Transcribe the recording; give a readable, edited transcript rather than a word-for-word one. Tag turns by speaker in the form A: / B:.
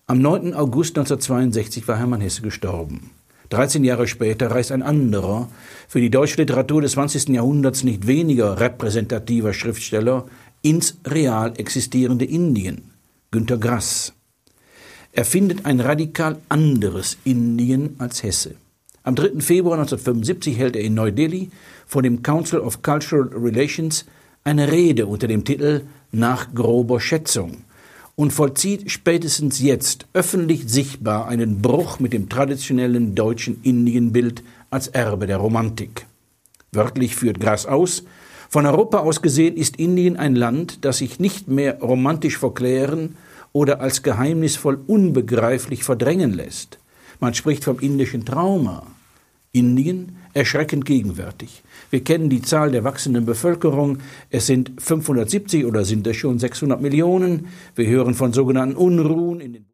A: Am 9. August 1962 war Hermann Hesse gestorben. 13 Jahre später reist ein anderer, für die deutsche Literatur des 20. Jahrhunderts nicht weniger repräsentativer Schriftsteller, ins real existierende Indien, Günter Grass. Er findet ein radikal anderes Indien als Hesse. Am 3. Februar 1975 hält er in Neu-Delhi vor dem Council of Cultural Relations eine Rede unter dem Titel »Nach grober Schätzung« und vollzieht spätestens jetzt öffentlich sichtbar einen Bruch mit dem traditionellen deutschen Indienbild als Erbe der Romantik. Wörtlich führt Grass aus: Von Europa aus gesehen ist Indien ein Land, das sich nicht mehr romantisch verklären oder als geheimnisvoll unbegreiflich verdrängen lässt. Man spricht vom indischen Trauma. Indien erschreckend gegenwärtig. Wir kennen die Zahl der wachsenden Bevölkerung. Es sind 570 oder sind es schon 600 Millionen. Wir hören von sogenannten Unruhen in den